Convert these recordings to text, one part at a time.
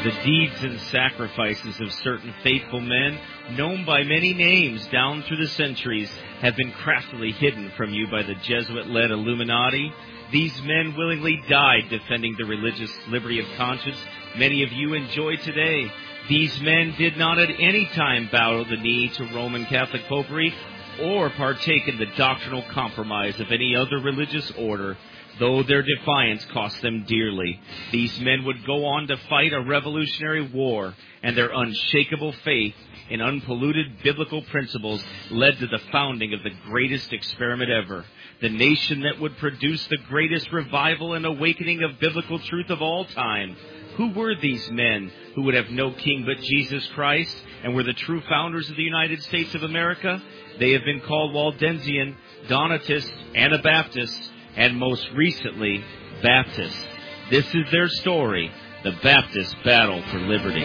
The deeds and sacrifices of certain faithful men, known by many names down through the centuries, have been craftily hidden from you by the Jesuit-led Illuminati. These men willingly died defending the religious liberty of conscience many of you enjoy today. These men did not at any time bow the knee to Roman Catholic popery or partake in the doctrinal compromise of any other religious order, though their defiance cost them dearly. These men would go on to fight a revolutionary war, and their unshakable faith in unpolluted biblical principles led to the founding of the greatest experiment ever, the nation that would produce the greatest revival and awakening of biblical truth of all time. Who were these men who would have no king but Jesus Christ and were the true founders of the United States of America? They have been called Waldensian, Donatist, Anabaptist, and most recently, Baptist. This is their story, the Baptist Battle for Liberty.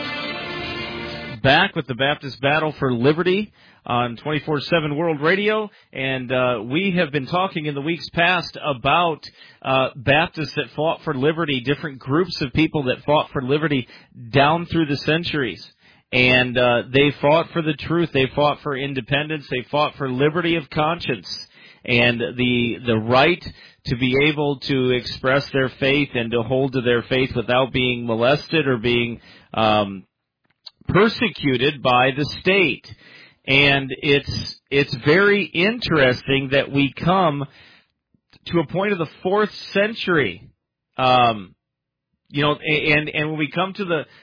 Back with the Baptist Battle for Liberty on 24/7 World Radio, and we have been talking in the weeks past about Baptists that fought for liberty, different groups of people that fought for liberty down through the centuries. And they fought for the truth, they fought for independence, they fought for liberty of conscience, and the right to be able to express their faith and to hold to their faith without being molested or being persecuted by the state. And it's very interesting that we come to a point of the 4th century, and when we come to the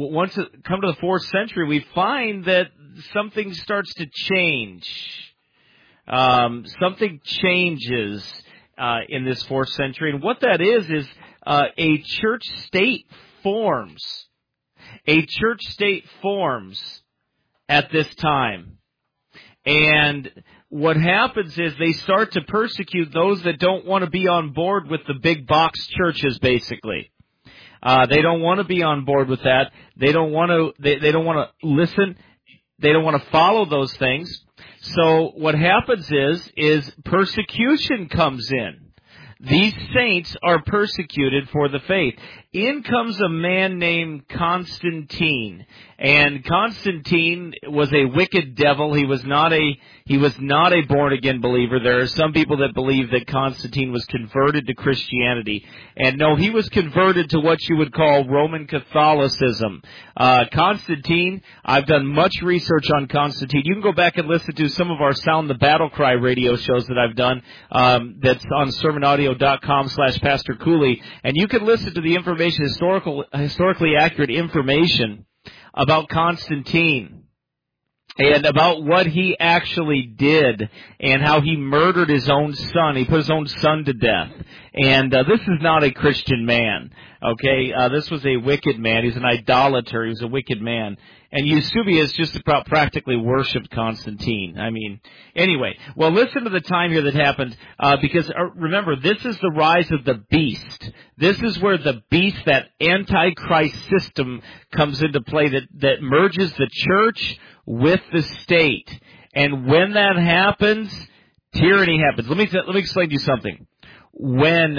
4th century, we find that something starts to change. Something changes in this 4th century, and what that is a church-state forms. A church-state forms at this time. And what happens is they start to persecute those that don't want to be on board with the big box churches, basically. They don't want to be on board with that. They don't want to. They don't want to listen. They don't want to follow those things. So what happens is persecution comes in. These saints are persecuted for the faith. In comes a man named Constantine, and Constantine was a wicked devil. He was not a born again believer. There are some people that believe that Constantine was converted to Christianity, and no, he was converted to what you would call Roman Catholicism. Constantine, I've done much research on Constantine. You can go back and listen to some of our Sound the Battle Cry radio shows that I've done. That's on sermonaudio.com/Pastor Cooley, and you can listen to the information, historically accurate information about Constantine and about what he actually did and how he murdered his own son. He put his own son to death. And this is not a Christian man, okay? This was a wicked man. He's an idolater. He was a wicked man. And Eusebius just about practically worshipped Constantine. I mean, anyway. Well, listen to the time here that happened, because remember, this is the rise of the beast. This is where the beast, that antichrist system, comes into play that merges the church with the state. And when that happens, tyranny happens. Let me explain to you something. When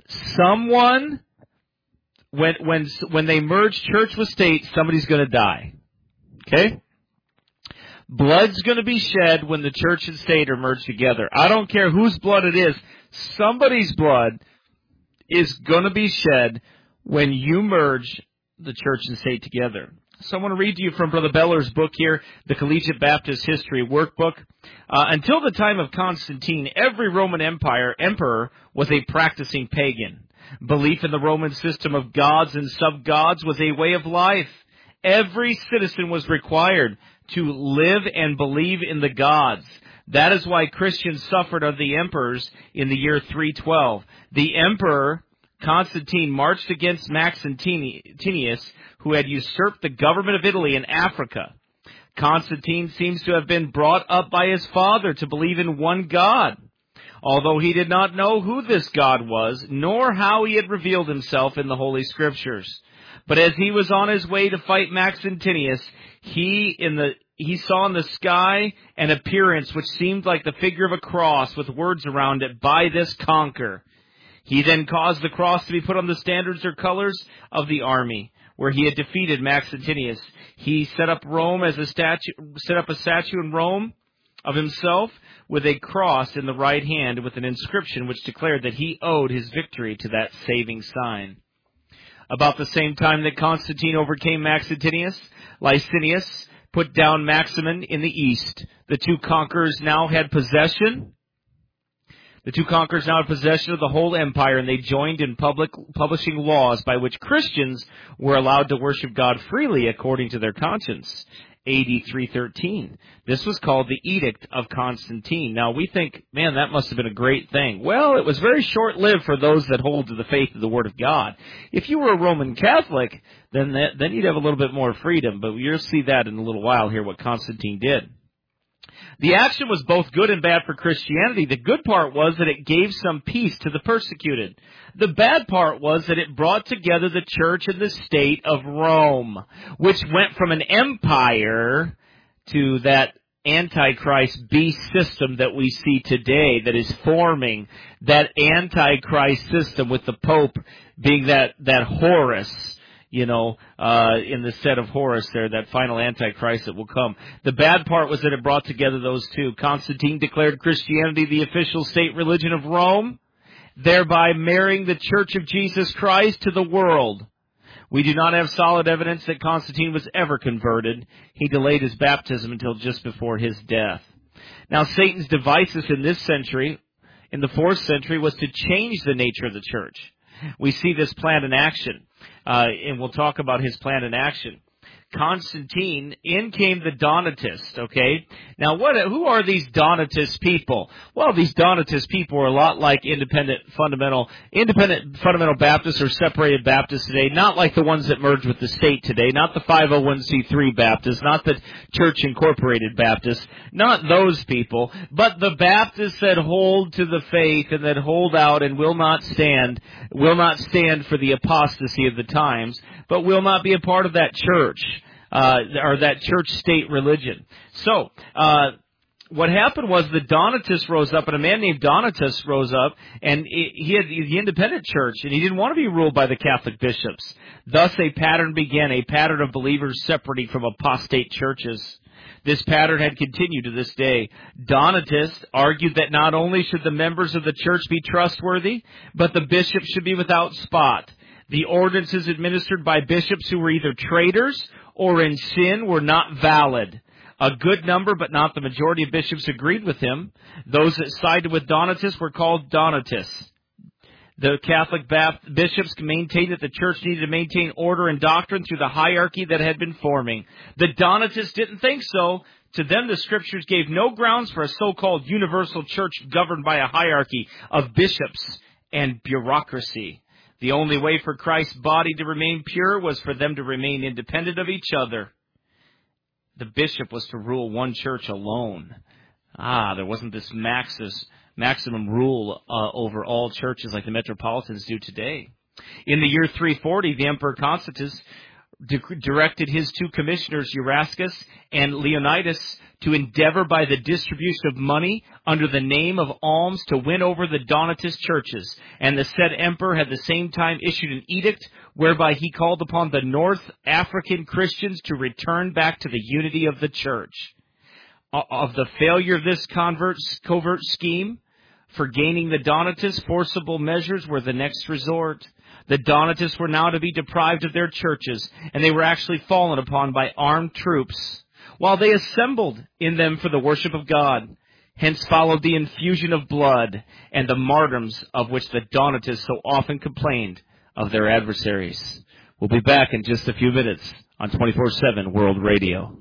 they merge church with state, somebody's going to die. Okay? Blood's going to be shed when the church and state are merged together. I don't care whose blood it is. Somebody's blood is going to be shed when you merge the church and state together. So I want to read to you from Brother Beller's book here, the Collegiate Baptist History Workbook. Until the time of Constantine, every Roman emperor was a practicing pagan. Belief in the Roman system of gods and sub-gods was a way of life. Every citizen was required to live and believe in the gods. That is why Christians suffered under the emperors in the year 312. The emperor, Constantine, marched against Maxentius, who had usurped the government of Italy and Africa. Constantine seems to have been brought up by his father to believe in one God, although he did not know who this God was, nor how he had revealed himself in the Holy Scriptures. But as he was on his way to fight Maxentius, he saw in the sky an appearance which seemed like the figure of a cross with words around it, "By this conquer." He then caused the cross to be put on the standards or colors of the army. where he had defeated Maxentius. He set up a statue in Rome of himself with a cross in the right hand with an inscription which declared that he owed his victory to that saving sign. About the same time that Constantine overcame Maxentius, Licinius put down Maximin in the east. The two conquerors now had possession of the whole empire, and they joined in publishing laws by which Christians were allowed to worship God freely according to their conscience. AD 313. This was called the Edict of Constantine. Now we think, man, that must have been a great thing. Well, it was very short-lived for those that hold to the faith of the Word of God. If you were a Roman Catholic, then you'd have a little bit more freedom, but you'll see that in a little while here, what Constantine did. The action was both good and bad for Christianity. The good part was that it gave some peace to the persecuted. The bad part was that it brought together the church and the state of Rome, which went from an empire to that Antichrist beast system that we see today that is forming, that Antichrist system with the Pope being that Horus, in the set of Horus there, that final Antichrist that will come. The bad part was that it brought together those two. Constantine declared Christianity the official state religion of Rome, thereby marrying the Church of Jesus Christ to the world. We do not have solid evidence that Constantine was ever converted. He delayed his baptism until just before his death. Now, Satan's devices in this century, in the 4th century, was to change the nature of the church. We see this plan in action, and we'll talk about his plan in action. Constantine, in came the Donatists, okay? Now, who are these Donatist people? Well, these Donatist people are a lot like independent fundamental Baptists or separated Baptists today, not like the ones that merged with the state today, not the 501c3 Baptists, not the Church Incorporated Baptists, not those people, but the Baptists that hold to the faith and that hold out and will not stand for the apostasy of the times, but will not be a part of that church. Or that church-state religion. So, what happened was the Donatists rose up, and a man named Donatus rose up, and he had the independent church, and he didn't want to be ruled by the Catholic bishops. Thus, a pattern began, a pattern of believers separating from apostate churches. This pattern had continued to this day. Donatists argued that not only should the members of the church be trustworthy, but the bishops should be without spot. The ordinances administered by bishops who were either traitors or in sin were not valid. A good number, but not the majority of bishops agreed with him. Those that sided with Donatists were called Donatists. The Catholic bishops maintained that the church needed to maintain order and doctrine through the hierarchy that had been forming. The Donatists didn't think so. To them, the Scriptures gave no grounds for a so-called universal church governed by a hierarchy of bishops and bureaucracy. The only way for Christ's body to remain pure was for them to remain independent of each other. The bishop was to rule one church alone. There wasn't this maximum rule over all churches like the metropolitans do today. In the year 340, the Emperor Constantine directed his two commissioners, Erascus and Leonidas, to endeavor by the distribution of money under the name of alms to win over the Donatist churches. And the said emperor had the same time issued an edict whereby he called upon the North African Christians to return back to the unity of the church. Of the failure of this covert scheme for gaining the Donatists, forcible measures were the next resort. The Donatists were now to be deprived of their churches, and they were actually fallen upon by armed troops, while they assembled in them for the worship of God. Hence followed the infusion of blood and the martyrdoms of which the Donatists so often complained of their adversaries. We'll be back in just a few minutes on 24/7 World Radio.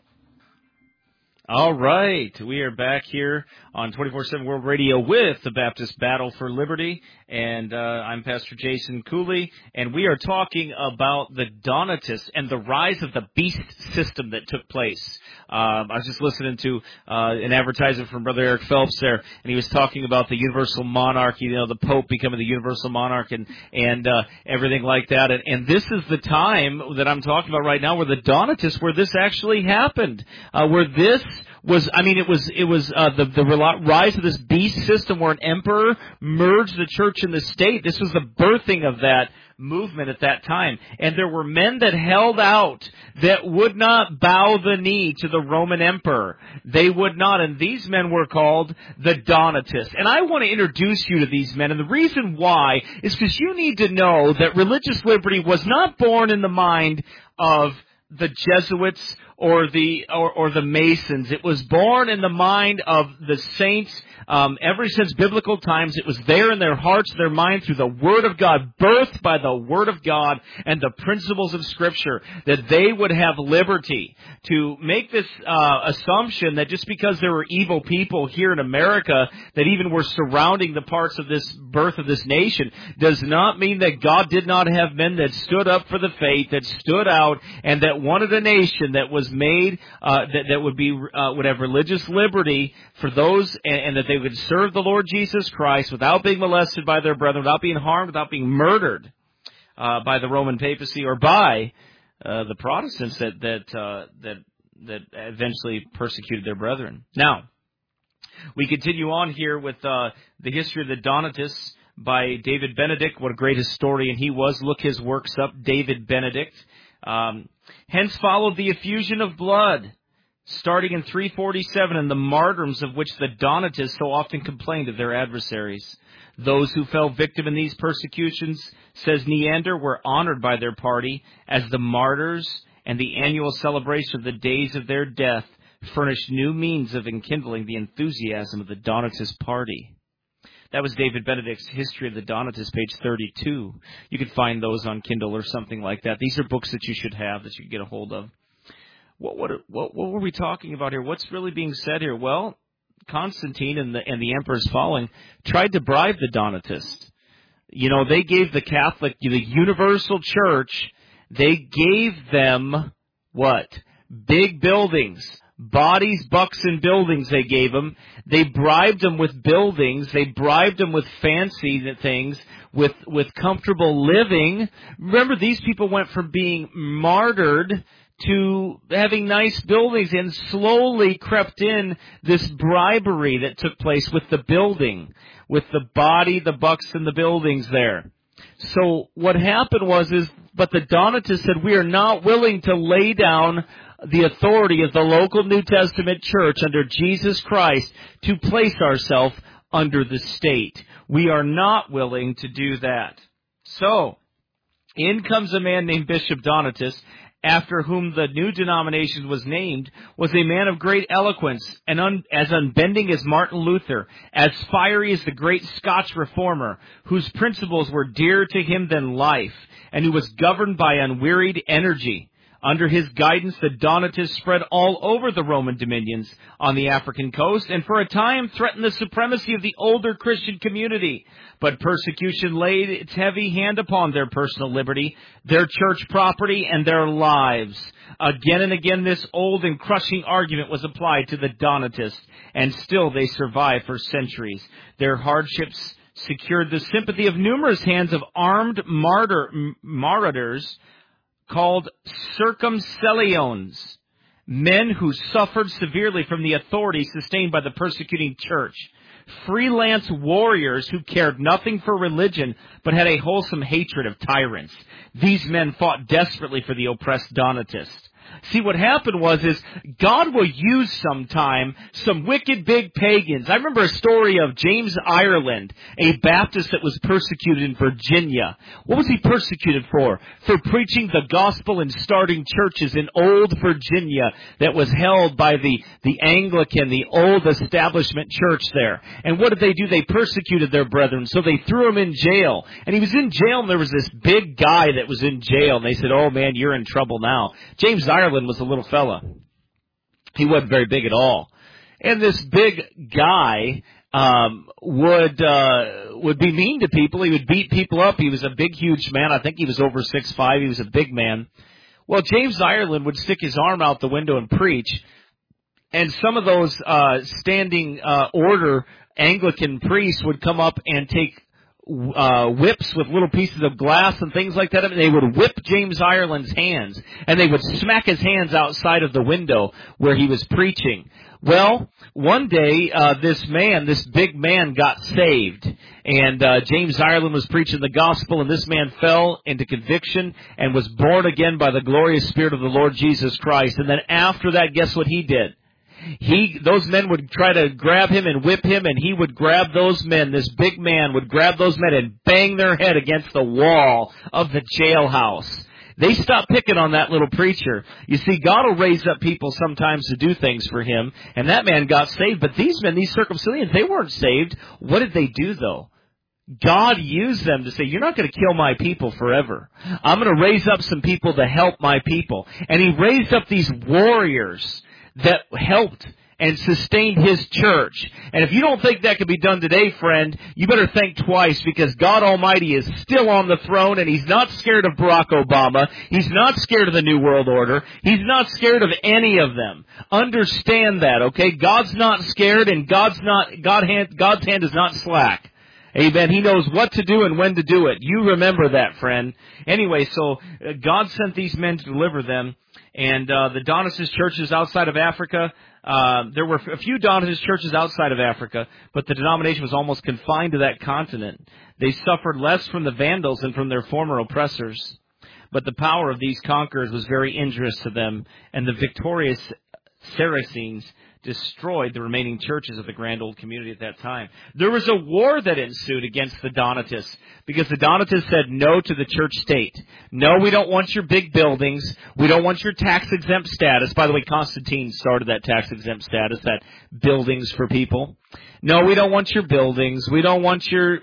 All right, we are back here on 24/7 World Radio with the Baptist Battle for Liberty, and I'm Pastor Jason Cooley, and we are talking about the Donatists and the rise of the beast system that took place. I was just listening to an advertisement from Brother Eric Phelps there, and he was talking about the universal monarchy, the Pope becoming the universal monarch and everything like that. And this is the time that I'm talking about right now where the Donatists, where this actually happened, where this the rise of this beast system where an emperor merged the church and the state. This was the birthing of that movement at that time. And there were men that held out that would not bow the knee to the Roman emperor. They would not. And these men were called the Donatists. And I want to introduce you to these men. And the reason why is because you need to know that religious liberty was not born in the mind of the Jesuits or the Masons. It was born in the mind of the saints. Ever since biblical times, it was there in their hearts, their mind, through the Word of God, birthed by the Word of God and the principles of Scripture, that they would have liberty to make this assumption that just because there were evil people here in America that even were surrounding the parts of this birth of this nation, does not mean that God did not have men that stood up for the faith, that stood out, and that wanted a nation that was made, that would have religious liberty for those, and that they would serve the Lord Jesus Christ without being molested by their brethren, without being harmed, without being murdered by the Roman papacy or by the Protestants that eventually persecuted their brethren. Now, we continue on here with the history of the Donatists by David Benedict. What a great historian he was. Look his works up, David Benedict. Hence followed the effusion of blood, starting in 347, and the martyrdoms of which the Donatists so often complained of their adversaries. Those who fell victim in these persecutions, says Neander, were honored by their party as the martyrs, and the annual celebration of the days of their death furnished new means of enkindling the enthusiasm of the Donatist party. That was David Benedict's History of the Donatists, page 32. You could find those on Kindle or something like that. These are books that you should have, that you can get a hold of. What were we talking about here? What's really being said here? Well, Constantine and the emperor's following tried to bribe the Donatists. You know, they gave the Catholic, the universal church, they gave them what? Big buildings. Bodies, bucks, and buildings they gave them. They bribed them with buildings. They bribed them with fancy things, with comfortable living. Remember, these people went from being martyred to having nice buildings, and slowly crept in this bribery that took place with the building, with the body, the bucks, and the buildings there. So what happened but the Donatists said, we are not willing to lay down the authority of the local New Testament church under Jesus Christ to place ourselves under the state. We are not willing to do that. So, in comes a man named Bishop Donatus, after whom the new denomination was named, was a man of great eloquence, and as unbending as Martin Luther, as fiery as the great Scotch reformer, whose principles were dearer to him than life, and who was governed by unwearied energy. Under his guidance, the Donatists spread all over the Roman dominions on the African coast, and for a time threatened the supremacy of the older Christian community. But persecution laid its heavy hand upon their personal liberty, their church property, and their lives. Again and again, this old and crushing argument was applied to the Donatists, and still they survived for centuries. Their hardships secured the sympathy of numerous hands of armed martyrs, called circumcellions, men who suffered severely from the authority sustained by the persecuting church. Freelance warriors who cared nothing for religion, but had a wholesome hatred of tyrants. These men fought desperately for the oppressed Donatists. See, what happened is God will use sometime some wicked big pagans. I remember a story of James Ireland, a Baptist that was persecuted in Virginia. What was he persecuted for? For preaching the gospel and starting churches in old Virginia that was held by the Anglican, the old establishment church there. And what did they do? They persecuted their brethren, so they threw him in jail. And he was in jail, and there was this big guy that was in jail, and they said, "Oh man, you're in trouble now." James Ireland was a little fella. He wasn't very big at all. And this big guy would be mean to people. He would beat people up. He was a big, huge man. I think he was over 6'5". He was a big man. Well, James Ireland would stick his arm out the window and preach. And some of those standing order Anglican priests would come up and take whips with little pieces of glass and things like that. I mean, they would whip James Ireland's hands, and they would smack his hands outside of the window where he was preaching. Well, one day, this big man got saved. And James Ireland was preaching the gospel, and this man fell into conviction and was born again by the glorious Spirit of the Lord Jesus Christ. And then after that, guess what he did? Those men would try to grab him and whip him, and he would grab those men. This big man would grab those men and bang their head against the wall of the jailhouse. They stopped picking on that little preacher. You see, God will raise up people sometimes to do things for Him, and that man got saved. But these men, these circumcisions, they weren't saved. What did they do, though? God used them to say, you're not going to kill my people forever. I'm going to raise up some people to help my people. And He raised up these warriors that helped and sustained His church. And if you don't think that could be done today, friend, you better think twice, because God Almighty is still on the throne, and He's not scared of Barack Obama. He's not scared of the New World Order. He's not scared of any of them. Understand that, okay? God's not scared, and God's hand is not slack. Amen. He knows what to do and when to do it. You remember that, friend. Anyway, so God sent these men to deliver them. And the Donatist churches outside of Africa, there were a few Donatist churches outside of Africa, but the denomination was almost confined to that continent. They suffered less from the Vandals than from their former oppressors. But the power of these conquerors was very injurious to them, and the victorious Saracens destroyed the remaining churches of the grand old community at that time. There was a war that ensued against the Donatists, because the Donatists said no to the church state. No, we don't want your big buildings. We don't want your tax-exempt status. By the way, Constantine started that tax-exempt status, that buildings for people. No, we don't want your buildings. We don't want your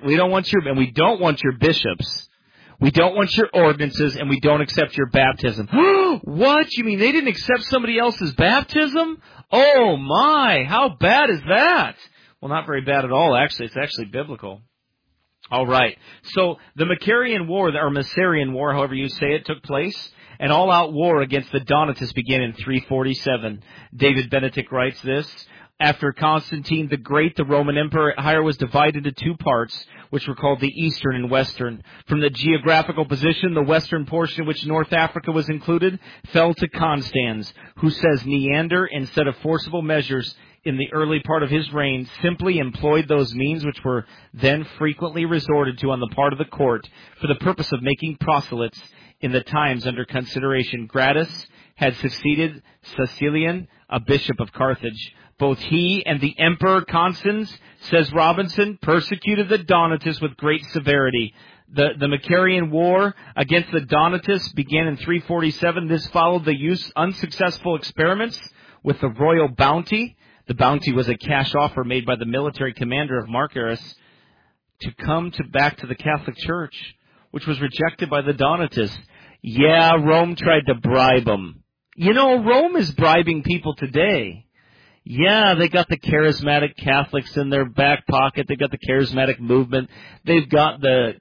bishops. We don't want your ordinances, and we don't accept your baptism. What? You mean they didn't accept somebody else's baptism? Oh my, how bad is that? Well, not very bad at all, actually. It's actually biblical. All right. So the Macarian War, or Masarian War, however you say it, took place. An all-out war against the Donatists began in 347. David Benedict writes this: after Constantine the Great, the Roman Empire was divided into two parts, which were called the Eastern and Western. From the geographical position, the western portion, in which North Africa was included, fell to Constans, who says Neander, instead of forcible measures in the early part of his reign, simply employed those means which were then frequently resorted to on the part of the court for the purpose of making proselytes in the times under consideration. Gratus had succeeded Cecilian, a bishop of Carthage. Both he and the Emperor Constans, says Robinson, persecuted the Donatists with great severity. The Macarian War against the Donatists began in 347. This followed the unsuccessful experiments with the royal bounty. The bounty was a cash offer made by the military commander of Macaris to come back to the Catholic Church, which was rejected by the Donatists. Yeah, Rome tried to bribe them. You know, Rome is bribing people today. Yeah, they got the charismatic Catholics in their back pocket. They got the charismatic movement. They've got the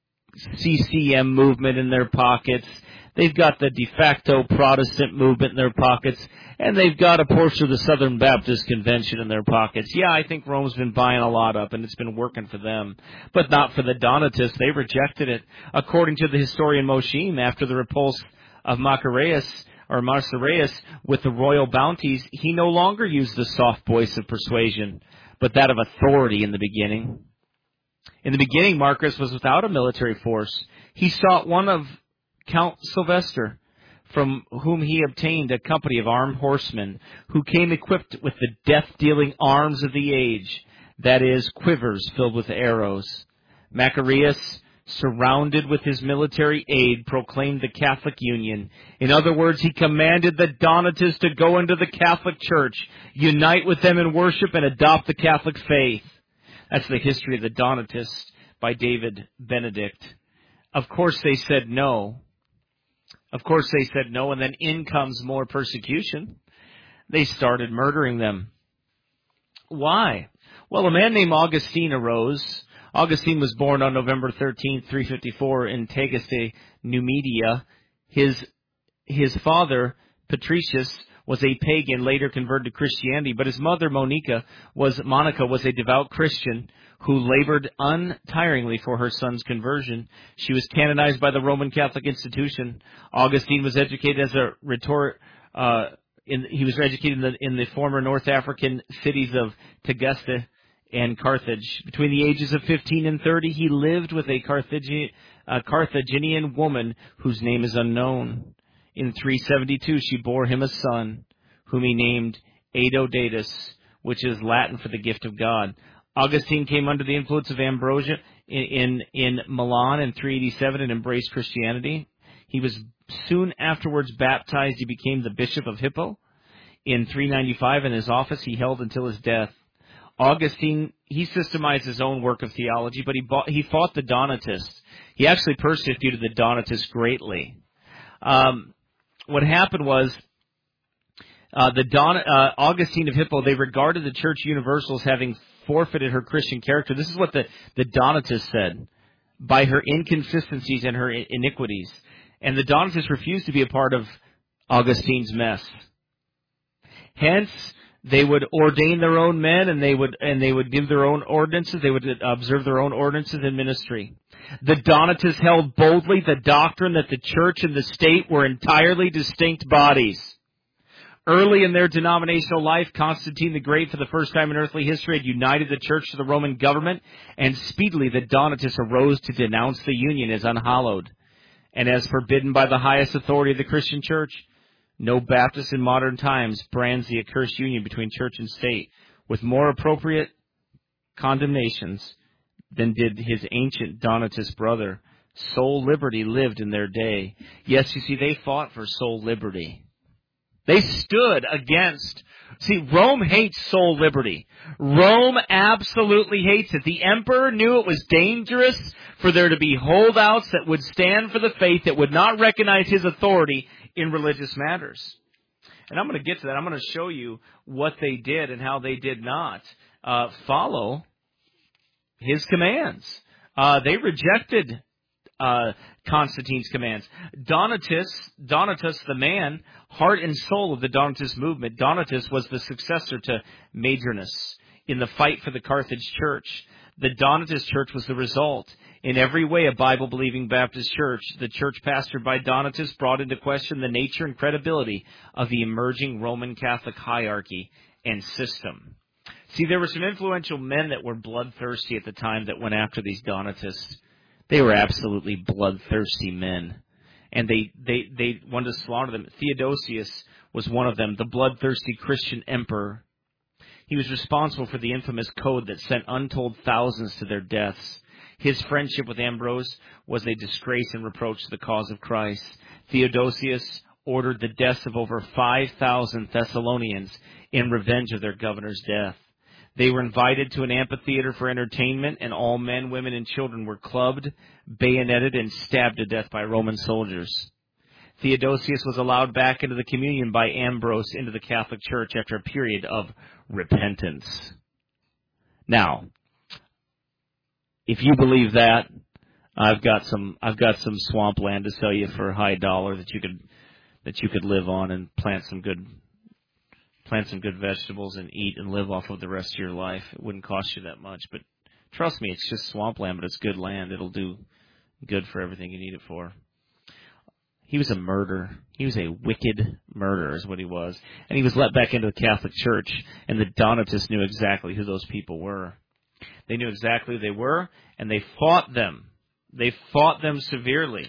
CCM movement in their pockets. They've got the de facto Protestant movement in their pockets. And they've got a portion of the Southern Baptist Convention in their pockets. Yeah, I think Rome's been buying a lot up, and it's been working for them. But not for the Donatists. They rejected it. According to the historian Mosheim, after the repulse of Macarius with the royal bounties, he no longer used the soft voice of persuasion, but that of authority in the beginning. In the beginning, Marcus was without a military force. He sought one of Count Sylvester, from whom he obtained a company of armed horsemen, who came equipped with the death-dealing arms of the age, that is, quivers filled with arrows. Macarius, surrounded with his military aid, proclaimed the Catholic Union. In other words, he commanded the Donatists to go into the Catholic Church, unite with them in worship, and adopt the Catholic faith. That's the history of the Donatists by David Benedict. Of course they said no. And then in comes more persecution. They started murdering them. Why? Well, a man named Augustine arose. Augustine was born on November 13th, 354 in Tagaste, Numidia. His father, Patricius, was a pagan, later converted to Christianity, but his mother, Monica, was a devout Christian who labored untiringly for her son's conversion. She was canonized by the Roman Catholic institution. Augustine was educated as a he was educated in the former North African cities of Tagaste and Carthage. Between the ages of 15 and 30, he lived with a Carthaginian woman whose name is unknown. In 372, she bore him a son, whom he named Aedodatus, which is Latin for the gift of God. Augustine came under the influence of Ambrosia in Milan in 387 and embraced Christianity. He was soon afterwards baptized. He became the Bishop of Hippo in 395, and his office he held until his death. Augustine, he systemized his own work of theology, but he fought the Donatists. He actually persecuted the Donatists greatly. What happened was Augustine of Hippo, they regarded the Church Universal as having forfeited her Christian character. This is what the Donatists said, by her inconsistencies and her iniquities. And the Donatists refused to be a part of Augustine's mess. Hence, they would ordain their own men, and they would give their own ordinances. They would observe their own ordinances in ministry. The Donatists held boldly the doctrine that the church and the state were entirely distinct bodies. Early in their denominational life, Constantine the Great, for the first time in earthly history, had united the church to the Roman government, and speedily the Donatists arose to denounce the union as unhallowed and as forbidden by the highest authority of the Christian church. No Baptist in modern times brands the accursed union between church and state with more appropriate condemnations than did his ancient Donatist brother. Soul liberty lived in their day. Yes, you see, they fought for soul liberty. They stood against. See, Rome hates soul liberty. Rome absolutely hates it. The emperor knew it was dangerous for there to be holdouts that would stand for the faith, that would not recognize his authority in religious matters. And I'm going to get to that. I'm going to show you what they did and how they did not follow his commands. They rejected Constantine's commands. Donatus, the man, heart and soul of the Donatist movement. Donatus was the successor to Madranus in the fight for the Carthage church. The Donatist church was the result. In every way, a Bible-believing Baptist church, the church pastored by Donatus brought into question the nature and credibility of the emerging Roman Catholic hierarchy and system. See, there were some influential men that were bloodthirsty at the time that went after these Donatists. They were absolutely bloodthirsty men, and they wanted to slaughter them. Theodosius was one of them, the bloodthirsty Christian emperor. He was responsible for the infamous code that sent untold thousands to their deaths. His friendship with Ambrose was a disgrace and reproach to the cause of Christ. Theodosius ordered the deaths of over 5,000 Thessalonians in revenge of their governor's death. They were invited to an amphitheater for entertainment, and all men, women, and children were clubbed, bayoneted, and stabbed to death by Roman soldiers. Theodosius was allowed back into the communion by Ambrose into the Catholic Church after a period of repentance. Now, if you believe that, I've got some swampland to sell you for a high dollar that you could live on and plant some good vegetables and eat and live off of the rest of your life. It wouldn't cost you that much, but trust me, it's just swampland, but it's good land. It'll do good for everything you need it for. He was a murderer. He was a wicked murderer is what he was. And he was let back into the Catholic Church, and the Donatists knew exactly who those people were. They knew exactly who they were, and they fought them. They fought them severely.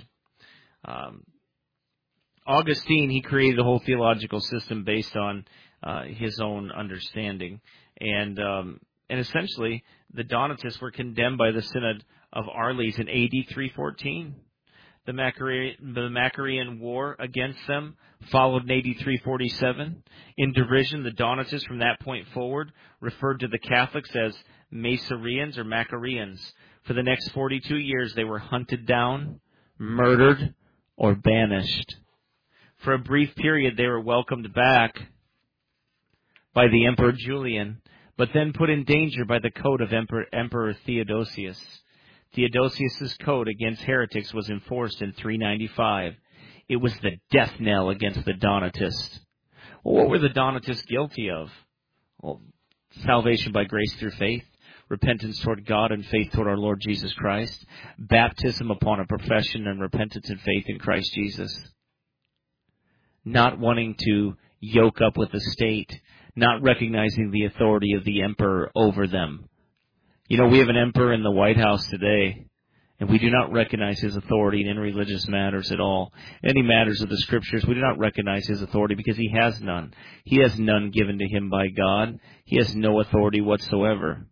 Augustine, he created a whole theological system based on his own understanding. And essentially, the Donatists were condemned by the Synod of Arles in AD 314. The Maccabean War against them followed in AD 347. In derision, the Donatists from that point forward referred to the Catholics as Masurians or Maccareans. For the next 42 years, they were hunted down, murdered, or banished. For a brief period, they were welcomed back by the Emperor Julian, but then put in danger by the code of Emperor Theodosius. Theodosius' code against heretics was enforced in 395. It was the death knell against the Donatists. Well, what were the Donatists guilty of? Well, salvation by grace through faith, repentance toward God and faith toward our Lord Jesus Christ, baptism upon a profession and repentance and faith in Christ Jesus. Not wanting to yoke up with the state, not recognizing the authority of the emperor over them. You know, we have an emperor in the White House today, and we do not recognize his authority in any religious matters at all. Any matters of the Scriptures, we do not recognize his authority because he has none. He has none given to him by God. He has no authority whatsoever.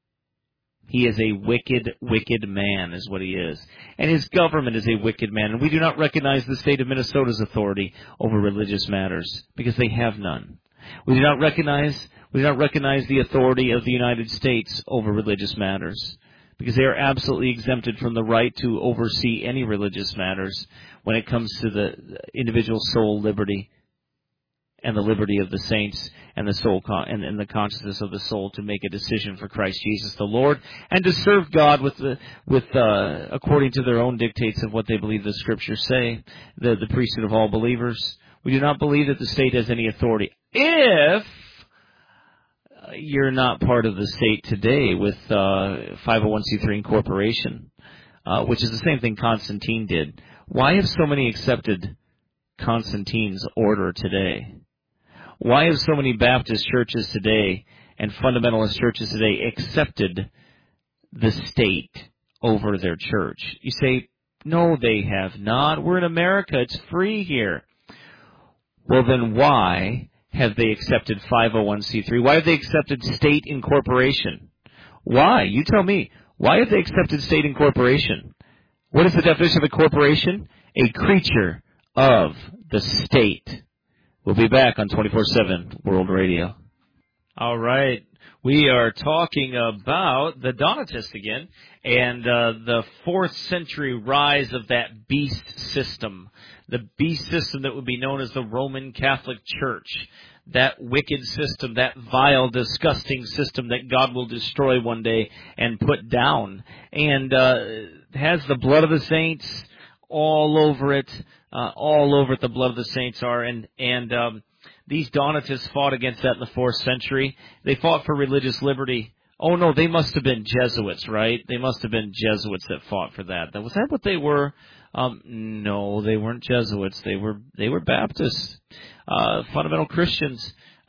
He is a wicked, wicked man is what he is. And his government is a wicked man. And we do not recognize the state of Minnesota's authority over religious matters because they have none. We do not recognize the authority of the United States over religious matters because they are absolutely exempted from the right to oversee any religious matters when it comes to the individual soul liberty and the liberty of the saints and the soul and the consciousness of the soul to make a decision for Christ Jesus the Lord and to serve God with according to their own dictates of what they believe the Scriptures say, the priesthood of all believers. We do not believe that the state has any authority. If you're not part of the state today with 501c3 incorporation, which is the same thing Constantine did, why have so many accepted Constantine's order today? Why have so many Baptist churches today and fundamentalist churches today accepted the state over their church? You say, no, they have not. We're in America. It's free here. Well, then why have they accepted 501c3? Why have they accepted state incorporation? Why? You tell me. Why have they accepted state incorporation? What is the definition of a corporation? A creature of the state. We'll be back on 24/7 World Radio. All right. We are talking about the Donatists again and the 4th century rise of that beast system. The beast system that would be known as the Roman Catholic Church. That wicked system, that vile, disgusting system that God will destroy one day and put down. And has the blood of the saints all over it. The blood of the saints are. And these Donatists fought against that in the 4th century. They fought for religious liberty. Oh, no, they must have been Jesuits, right? They must have been Jesuits that fought for that. Was that what they were? No, they weren't Jesuits. They were Baptists, fundamental Christians.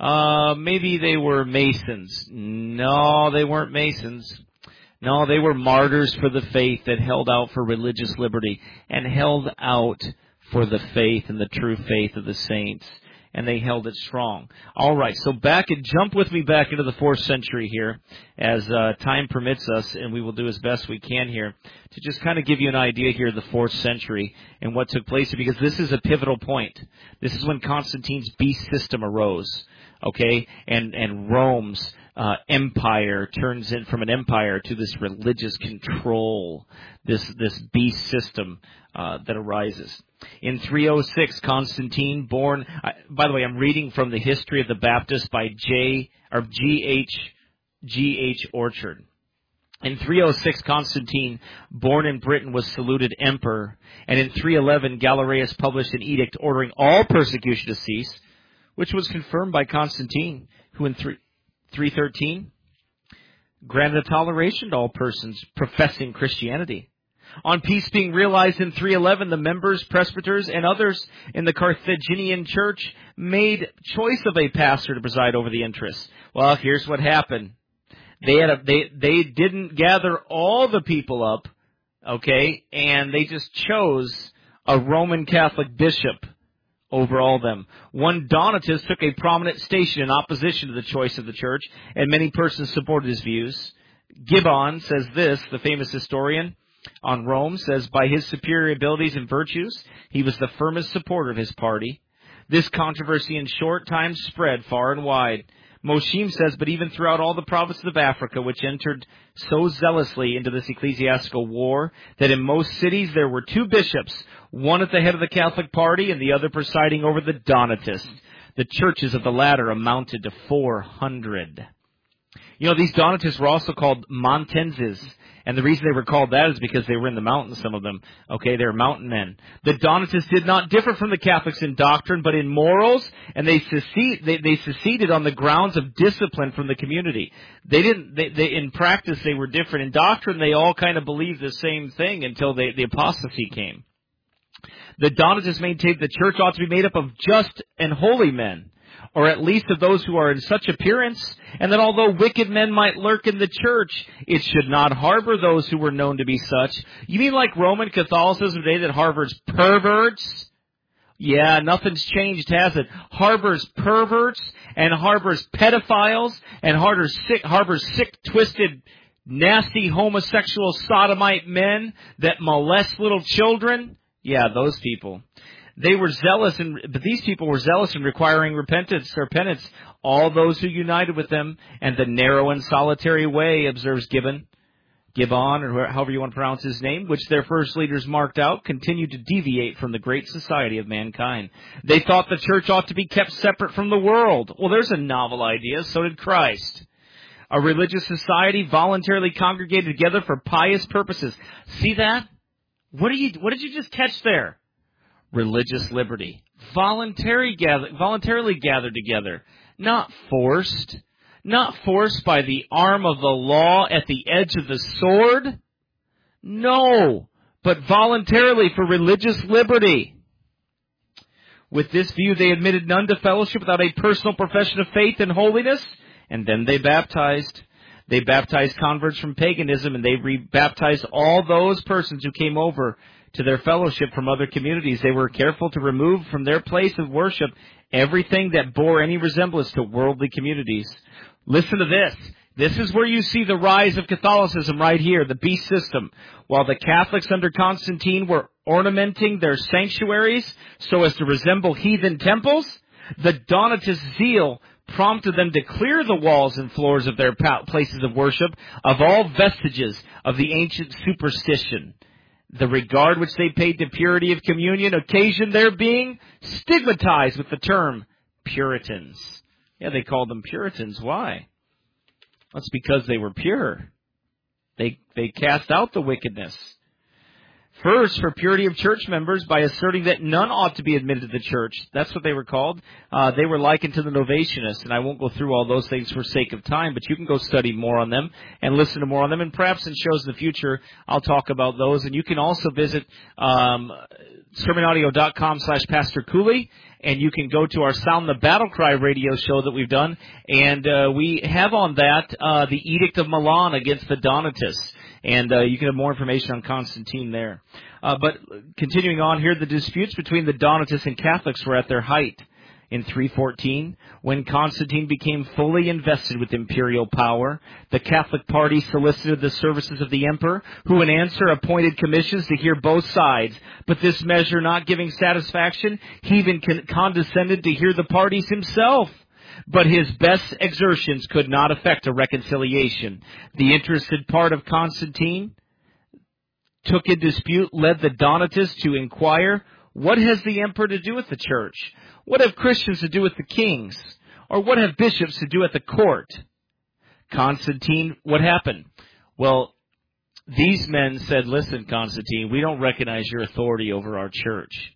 Maybe they were Masons. No, they weren't Masons. No, they were martyrs for the faith that held out for religious liberty and held out for the faith and the true faith of the saints. And they held it strong. All right, so jump with me back into the 4th century here as time permits us, and we will do as best we can here to just kind of give you an idea here of the 4th century and what took place here, because this is a pivotal point. This is when Constantine's beast system arose, okay, and Rome's empire turns in from an empire to this religious control, this beast system that arises. In 306, Constantine, born, by the way, I'm reading from the History of the Baptists by G.H. Orchard. In 306, Constantine, born in Britain, was saluted emperor, and in 311, Galerius published an edict ordering all persecution to cease, which was confirmed by Constantine, who in 313 granted a toleration to all persons professing Christianity. On peace being realized in 311, the members, presbyters, and others in the Carthaginian church made choice of a pastor to preside over the interests. Well, here's what happened. They didn't gather all the people up, okay, and they just chose a Roman Catholic bishop over all of them. One Donatist took a prominent station in opposition to the choice of the church, and many persons supported his views. Gibbon says this, the famous historian on Rome, says, by his superior abilities and virtues, he was the firmest supporter of his party. This controversy in short time spread far and wide. Mosheim says, but even throughout all the provinces of Africa, which entered so zealously into this ecclesiastical war, that in most cities there were 2 bishops, one at the head of the Catholic party and the other presiding over the Donatists. The churches of the latter amounted to 400. You know, these Donatists were also called Montenses. And the reason they were called that is because they were in the mountains, some of them. Okay, they were mountain men. The Donatists did not differ from the Catholics in doctrine, but in morals, and they seceded on the grounds of discipline from the community. In practice, they were different. In doctrine, they all kind of believed the same thing until the apostasy came. The Donatists maintained the church ought to be made up of just and holy men. or at least of those who are in such appearance, and that although wicked men might lurk in the church, it should not harbor those who were known to be such. You mean like Roman Catholicism today that harbors perverts? Yeah, nothing's changed, has it? Harbors perverts and harbors pedophiles and harbors sick, twisted, nasty homosexual sodomite men that molest little children. Yeah, those people. They were zealous, but these people were zealous in requiring repentance or penance. All those who united with them, and the narrow and solitary way, observes Gibbon, or however you want to pronounce his name, which their first leaders marked out, continued to deviate from the great society of mankind. They thought the church ought to be kept separate from the world. Well, there's a novel idea. So did Christ. A religious society voluntarily congregated together for pious purposes. See that? What did you just catch there? Religious liberty. Voluntarily gathered together. Not forced. Not forced by the arm of the law at the edge of the sword. No, but voluntarily for religious liberty. With this view, they admitted none to fellowship without a personal profession of faith and holiness, and then they baptized. They baptized converts from paganism, and they rebaptized all those persons who came over to their fellowship from other communities. They were careful to remove from their place of worship everything that bore any resemblance to worldly communities. Listen to this. This is where you see the rise of Catholicism right here, the beast system. While the Catholics under Constantine were ornamenting their sanctuaries so as to resemble heathen temples, the Donatist zeal prompted them to clear the walls and floors of their places of worship of all vestiges of the ancient superstition. The regard which they paid to purity of communion occasioned their being stigmatized with the term Puritans. Yeah, they called them Puritans. Why? That's because they were pure. They cast out the wickedness. First, for purity of church members by asserting that none ought to be admitted to the church. That's what they were called. They were likened to the Novatianists, and I won't go through all those things for sake of time, but you can go study more on them and listen to more on them, and perhaps in shows in the future I'll talk about those. And you can also visit sermonaudio.com/Pastor Cooley, and you can go to our Sound the Battle Cry radio show that we've done, and we have on that the Edict of Milan against the Donatists. And you can have more information on Constantine there. But continuing on here, the disputes between the Donatists and Catholics were at their height. In 314, when Constantine became fully invested with imperial power, the Catholic party solicited the services of the emperor, who in answer appointed commissions to hear both sides. But this measure not giving satisfaction, he even condescended to hear the parties himself. But his best exertions could not effect a reconciliation. The interested part of Constantine took in dispute, led the Donatists to inquire, what has the emperor to do with the church? What have Christians to do with the kings? Or what have bishops to do at the court? Constantine, what happened? Well, these men said, listen, Constantine, we don't recognize your authority over our church.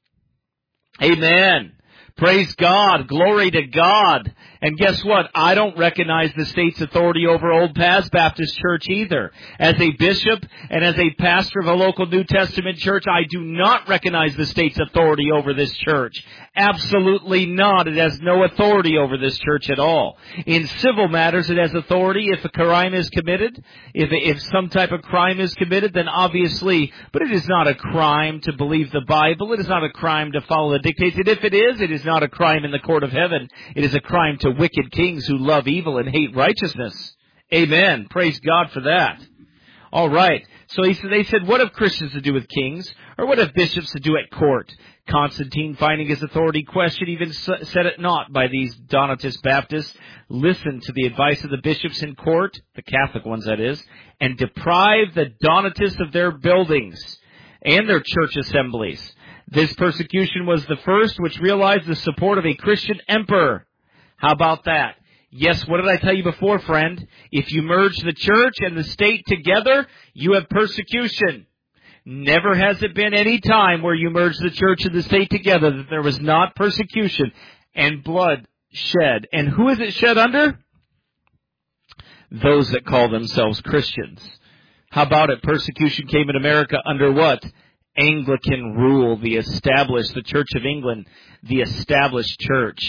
Amen. Praise God. Glory to God. And guess what? I don't recognize the state's authority over Old Paths Baptist Church either. As a bishop and as a pastor of a local New Testament church, I do not recognize the state's authority over this church. Absolutely not. It has no authority over this church at all. In civil matters, it has authority if a crime is committed. If some type of crime is committed, then obviously, but it is not a crime to believe the Bible. It is not a crime to follow the dictates. And if it is not a crime in the court of heaven. It is a crime to wicked kings who love evil and hate righteousness. Amen. Praise God for that. All right. So they said, what have Christians to do with kings? Or what have bishops to do at court? Constantine, finding his authority questioned, even set it not by these Donatist Baptists, listened to the advice of the bishops in court, the Catholic ones that is, and deprived the Donatists of their buildings and their church assemblies. This persecution was the first which realized the support of a Christian emperor. How about that? Yes, what did I tell you before, friend? If you merge the church and the state together, you have persecution. Never has it been any time where you merge the church and the state together that there was not persecution and blood shed. And who is it shed under? Those that call themselves Christians. How about it? Persecution came in America under what? Anglican rule, the Church of England, the established church.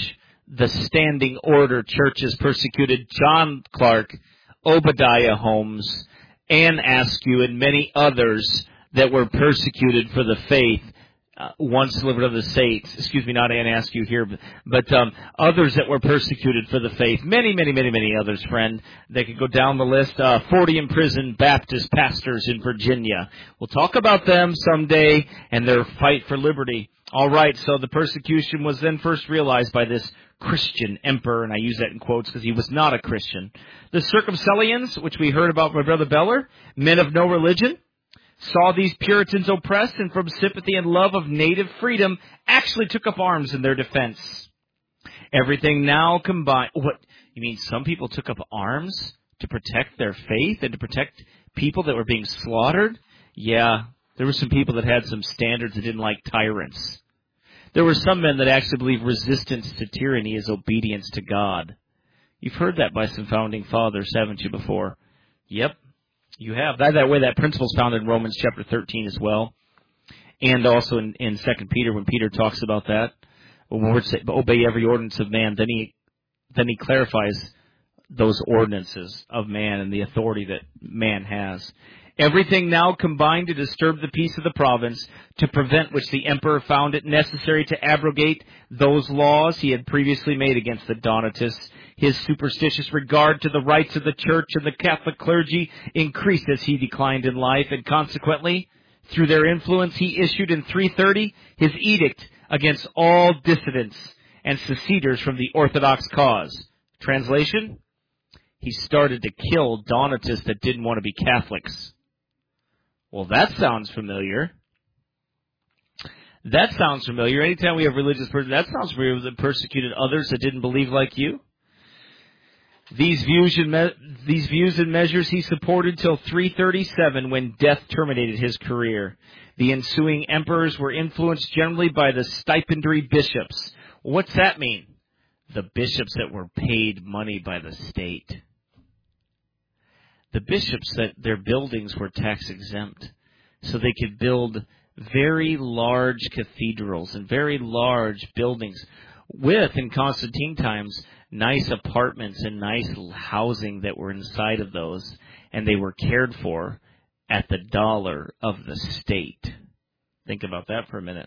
the Standing Order churches persecuted John Clark, Obadiah Holmes, Ann Askew, and many others that were persecuted for the faith once delivered of the saints. Excuse me, not Ann Askew here, but others that were persecuted for the faith. Many, many, many, many others, friend. They could go down the list. 40 imprisoned Baptist pastors in Virginia. We'll talk about them someday and their fight for liberty. All right, so the persecution was then first realized by this Christian emperor, and I use that in quotes because he was not a Christian. The Circumcellions, which we heard about by Brother Beller, men of no religion, saw these Puritans oppressed and from sympathy and love of native freedom actually took up arms in their defense. Everything now combined. What, you mean some people took up arms to protect their faith and to protect people that were being slaughtered? Yeah, there were some people that had some standards that didn't like tyrants. There were some men that actually believed resistance to tyranny is obedience to God. You've heard that by some founding fathers, haven't you, before? Yep, you have. That way, that principle is found in Romans chapter 13 as well. And also in 2 Peter, when Peter talks about that. When words say, obey every ordinance of man, then he clarifies those ordinances of man and the authority that man has. Everything now combined to disturb the peace of the province, to prevent which the emperor found it necessary to abrogate those laws he had previously made against the Donatists. His superstitious regard to the rights of the church and the Catholic clergy increased as he declined in life, and consequently, through their influence, he issued in 330 his edict against all dissidents and seceders from the Orthodox cause. Translation? He started to kill Donatists that didn't want to be Catholics. Well, that sounds familiar. That sounds familiar. Anytime we have religious person, that sounds familiar that persecuted others that didn't believe like you. These views and measures he supported till 337 when death terminated his career. The ensuing emperors were influenced generally by the stipendiary bishops. What's that mean? The bishops that were paid money by the state. The bishops, that their buildings were tax exempt, so they could build very large cathedrals and very large buildings with, in Constantine times, nice apartments and nice housing that were inside of those, and they were cared for at the dollar of the state. Think about that for a minute.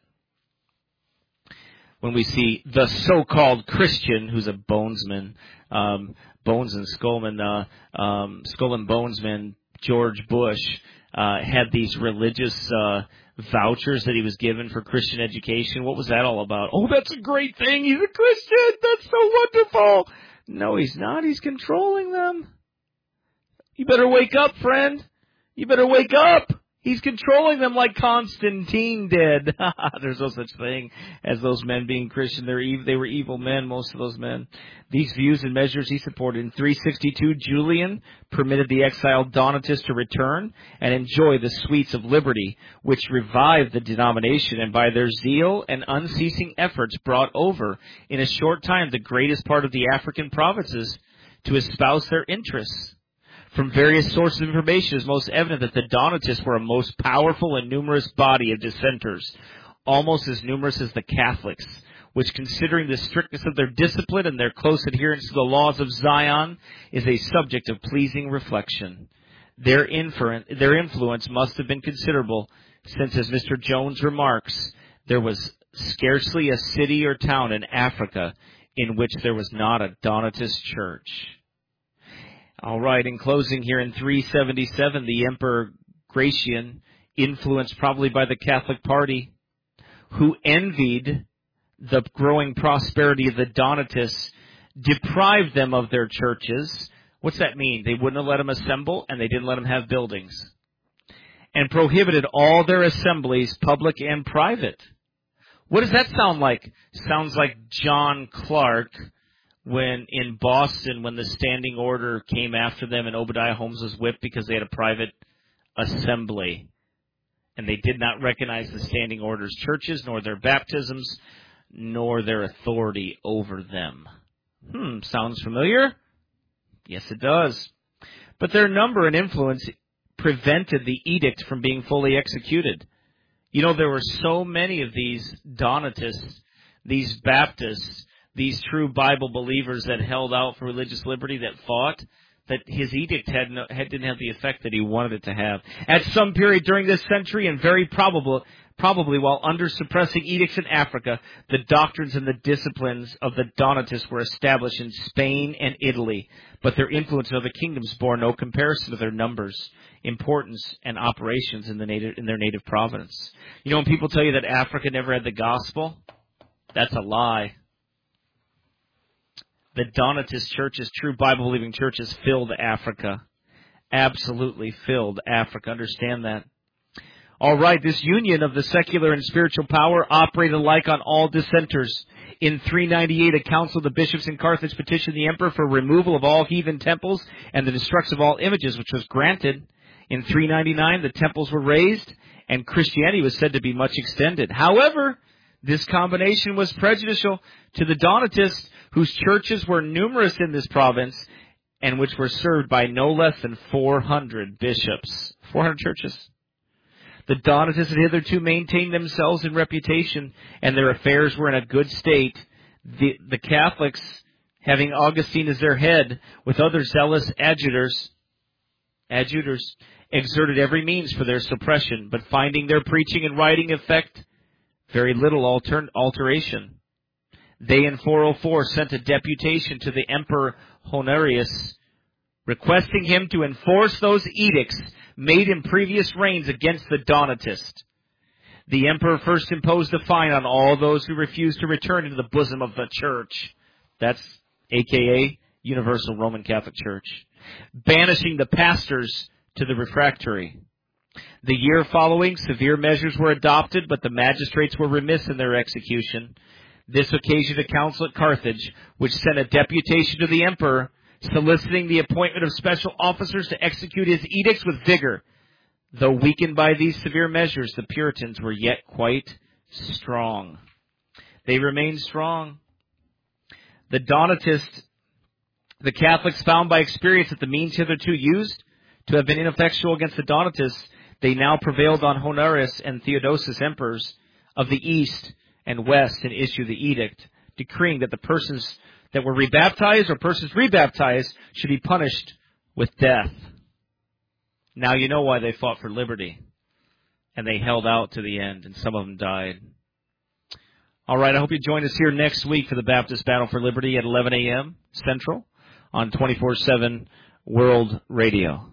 When we see the so-called Christian, who's a bonesman, Bones and Skull and Bonesman, George Bush, had these religious vouchers that he was given for Christian education. What was that all about? Oh, that's a great thing. He's a Christian. That's so wonderful. No, he's not. He's controlling them. You better wake up, friend. You better wake up. He's controlling them like Constantine did. There's no such thing as those men being Christian. They were evil men, most of those men. These views and measures he supported. In 362, Julian permitted the exiled Donatists to return and enjoy the sweets of liberty, which revived the denomination, and by their zeal and unceasing efforts brought over, in a short time, the greatest part of the African provinces to espouse their interests. From various sources of information, it is most evident that the Donatists were a most powerful and numerous body of dissenters, almost as numerous as the Catholics, which, considering the strictness of their discipline and their close adherence to the laws of Zion, is a subject of pleasing reflection. Their influence must have been considerable, since, as Mr. Jones remarks, there was scarcely a city or town in Africa in which there was not a Donatist church. All right, in closing here, in 377, the Emperor Gratian, influenced probably by the Catholic party, who envied the growing prosperity of the Donatists, deprived them of their churches. What's that mean? They wouldn't have let them assemble, and they didn't let them have buildings. And prohibited all their assemblies, public and private. What does that sound like? Sounds like John Clark, when in Boston, when the Standing Order came after them and Obadiah Holmes was whipped because they had a private assembly. And they did not recognize the Standing Order's churches, nor their baptisms, nor their authority over them. Sounds familiar? Yes, it does. But their number and influence prevented the edict from being fully executed. You know, there were so many of these Donatists, these Baptists, these true Bible believers that held out for religious liberty, that fought, that his edict didn't have the effect that he wanted it to have. At some period during this century, and very probably while under suppressing edicts in Africa, the doctrines and the disciplines of the Donatists were established in Spain and Italy, but their influence in other kingdoms bore no comparison to their numbers, importance, and operations in their native province. You know, when people tell you that Africa never had the gospel, that's a lie. The Donatist churches, true Bible-believing churches, filled Africa. Absolutely filled Africa. Understand that. All right, this union of the secular and spiritual power operated alike on all dissenters. In 398, a council of the bishops in Carthage petitioned the emperor for removal of all heathen temples and the destruction of all images, which was granted. In 399, the temples were raised, and Christianity was said to be much extended. However, this combination was prejudicial to the Donatists, whose churches were numerous in this province, and which were served by no less than 400 bishops. 400 churches. The Donatists had hitherto maintained themselves in reputation, and their affairs were in a good state. The Catholics, having Augustine as their head, with other zealous adjutors, exerted every means for their suppression, but finding their preaching and writing effect very little alteration. They in 404 sent a deputation to the Emperor Honorius, requesting him to enforce those edicts made in previous reigns against the Donatists. The emperor first imposed a fine on all those who refused to return into the bosom of the church. That's a.k.a. Universal Roman Catholic Church. Banishing the pastors to the refractory. The year following, severe measures were adopted, but the magistrates were remiss in their execution. This occasioned a council at Carthage, which sent a deputation to the emperor, soliciting the appointment of special officers to execute his edicts with vigor. Though weakened by these severe measures, the Puritans were yet quite strong. They remained strong. The Donatists, the Catholics found by experience that the means hitherto used to have been ineffectual against the Donatists, they now prevailed on Honorius and Theodosius, emperors of the East and West, and issued the edict, decreeing that the persons that were rebaptized or persons rebaptized should be punished with death. Now you know why they fought for liberty, and they held out to the end, and some of them died. All right, I hope you join us here next week for the Baptist Battle for Liberty at 11 a.m. Central on 24/7 World Radio.